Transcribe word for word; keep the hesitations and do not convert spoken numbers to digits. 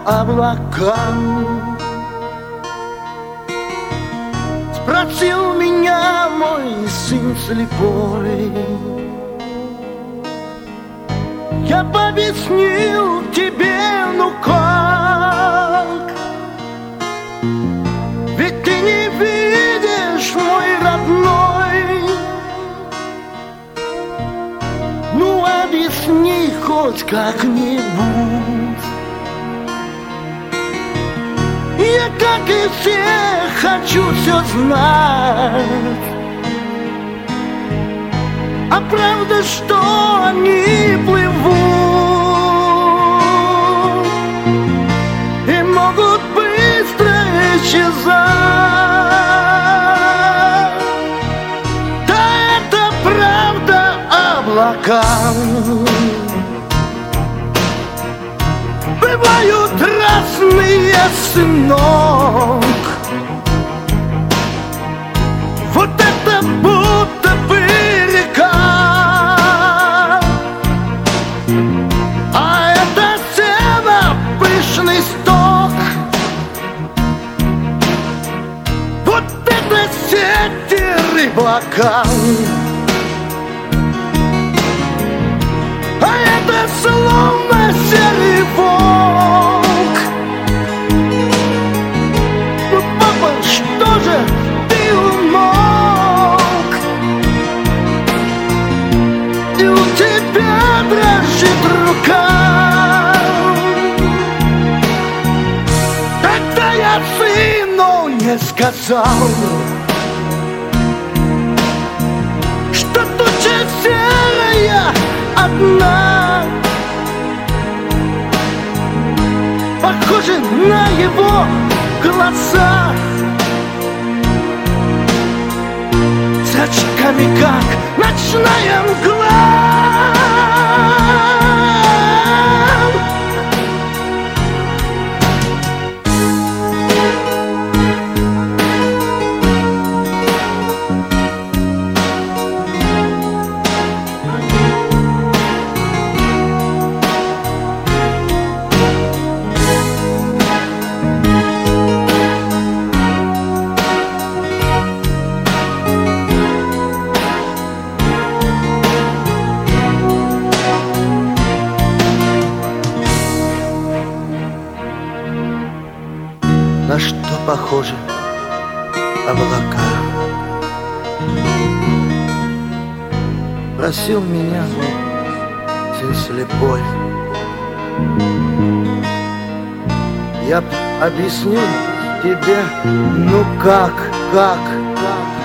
облакам. Спросил меня мой сын слепой, я объяснил тебе, ну как? Ведь ты не видишь, мой родной. Ну объясни хоть как-нибудь. Я, как и все, хочу все знать. А правда, что они плывут и могут быстро исчезать. Да, это правда, облака бывают разные, сынок. Вот это будто бы река, а это сено, пышный сток. Вот это сети рыбака, а это словно серый волк. Ну, папа, что же ты умолк? И у тебя дрожит рука. Тогда я сыну не сказал, что туча серая одна, похоже на его глаза. С очками, как ночная мгла. На что похожи облака? Просил меня сын слепой, я б объяснил тебе, ну как, как, как.